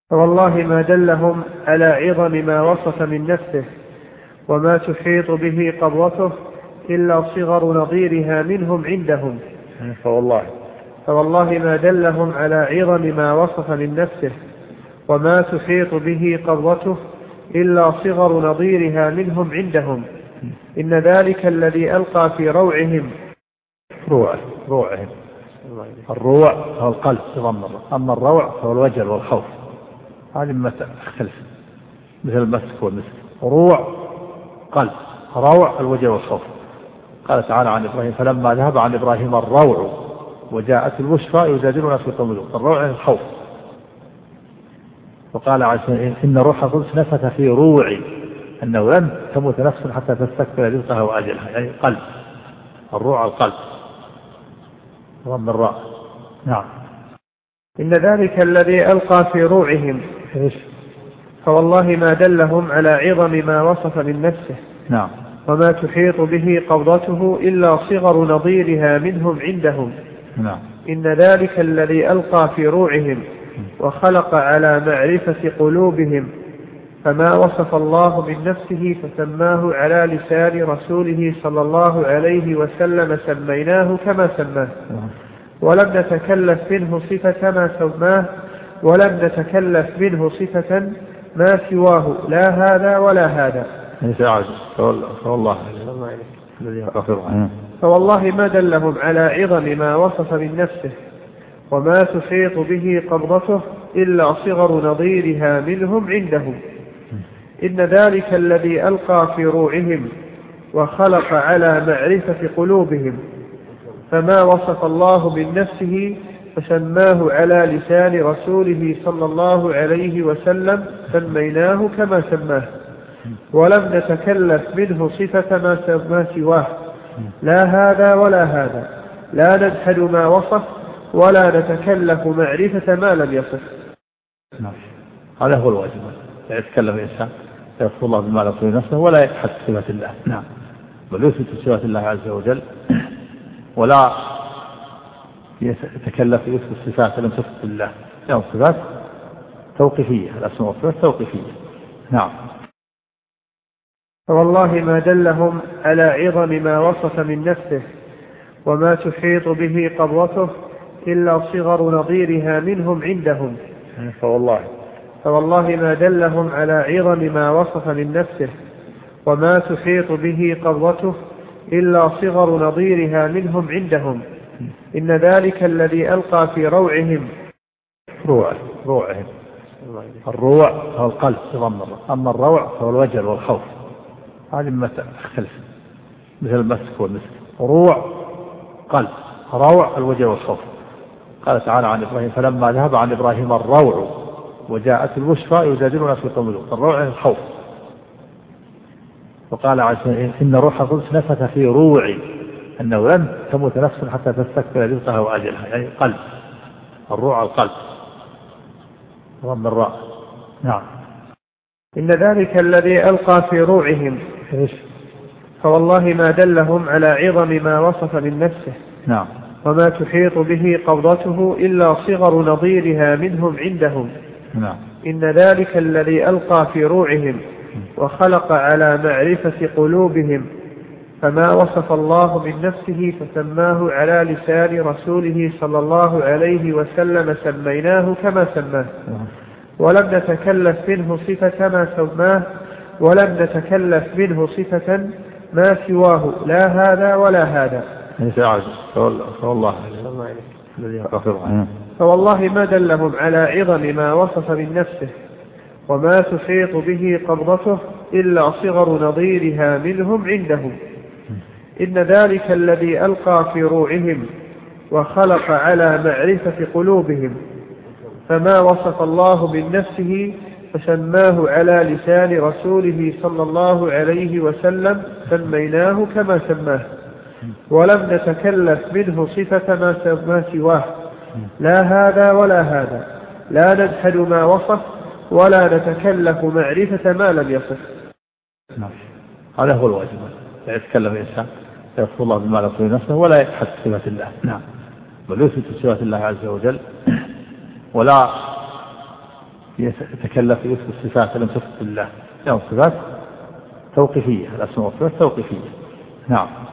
فوالله ما دلهم على عظم ما وصف من نفسه وما تحيط به قبضته إلا صغر نظيرها منهم عندهم. فوالله ما دلهم على عظم ما وصف من نفسه وما تحيط به قبضته إلا صغر نظيرها منهم عندهم. إن ذلك الذي ألقى في روعهم الروع هو القلب بضم الراء، أما الروع هو الوجل والخوف. هذه ما تختلف، مثل المسك والمسك. روع قلب، روع الوجل والخوف. قال تعالى عن إبراهيم فلما ذهب عن إبراهيم الروع وجاءت البشرى يجادلنا في قوم لوط. الروع الخوف. وقال عز وجل إن روح القدس نفث في روعي أنه لن تموت نفس حتى تستكمل رزقها وأجلها، يعني قلب. الروع القلب ضم الراء. نعم. إن ذلك الذي ألقى في روعهم فوالله ما دلهم على عظم ما وصف من نفسه. نعم. وما تحيط به قبضته إلا صغر نظيرها منهم عندهم. نعم. إن ذلك الذي ألقى في روعهم وخلق على معرفة قلوبهم فما وصف الله من نفسه فسماه على لسان رسوله صلى الله عليه وسلم سميناه كما سماه ولم نتكلف منه صفة ما سماه ولم نتكلف منه صفة ما سواه لا هذا ولا هذا. فوالله ما دلهم على عظم ما وصف من نفسه وما تحيط به قبضته إلا صغر نظيرها منهم عندهم. إن ذلك الذي ألقى في روعهم وخلق على معرفة قلوبهم فما وصف الله من نفسه فسماه على لسان رسوله صلى الله عليه وسلم سميناه كما سماه ولم نتكلف منه صفة ما سواه لا هذا ولا هذا لا نجحد ما وصف ولا نتكلف معرفة ما لم يصف. هذا هو الواجب، لا يتكلم الإنسان يصف الله بما لا يصف نفسه ولا يجحد صفات الله. نعم. بل يثبت صفات الله عز وجل ولا يتكلف يثبت صفات لم تثبت الله، لأن الصفات توقيفية، الأسماء والصفات توقيفية. نعم. فوالله ما دلهم على عظم ما وصف من نفسه وما تحيط به قبضته إلا صغر نظيرها منهم عندهم. فوالله ما دلهم على عظم ما وصف من نفسه وما تحيط به قبضته إلا صغر نظيرها منهم عندهم. إن ذلك الذي ألقى في روعهم الروع هو القلب بضم الراء، أما الروع هو الوجل والخوف. هذه ما تختلف، مثل المسك والمسك. روع قلب، روع الوجل والخوف. قال تعالى عن إبراهيم فلما ذهب عن إبراهيم الروع وجاءت البشرى يجادلنا في قوم لوط. الروع الخوف. وقال عز وجل إن روح القدس نفث في روعي أنه لن تموت نفس حتى تستكمل رزقها وأجلها، يعني قلب. الروع القلب ضم الراء. نعم. إن ذلك الذي ألقى في روعهم فوالله ما دلهم على عظم ما وصف من نفسه. نعم. وما تحيط به قبضته إلا صغر نظيرها منهم عندهم. نعم. إن ذلك الذي ألقى في روعهم وخلق على معرفة قلوبهم فما وصف الله من نفسه فسماه على لسان رسوله صلى الله عليه وسلم سميناه كما سماه ولم نتكلف منه صفة ما سماه ولم نتكلف منه صفة ما سواه لا هذا ولا هذا. فوالله ما دلهم على عظم ما وصف من نفسه وما تحيط به قبضته إلا صغر نظيرها منهم عندهم. إن ذلك الذي ألقى في روعهم وخلق على معرفة قلوبهم فما وصف الله من نفسه فسماه على لسان رسوله صلى الله عليه وسلم سميناه كما سماه ولم نتكلف منه صفة ما سواه لا هذا ولا هذا لا نجحد ما وصف ولا نتكلف معرفة ما لم يصف. هذا هو الواجب، لا يتكلم الإنسان يصف الله بما لا يصف نفسه ولا يجحد صفات الله. نعم. بل يثبت صفات الله عز وجل ولا يتكلف يثبت الصفات لم تثبت بالله، لهم صفات توقيفية، الأسماء والصفات توقيفية. نعم.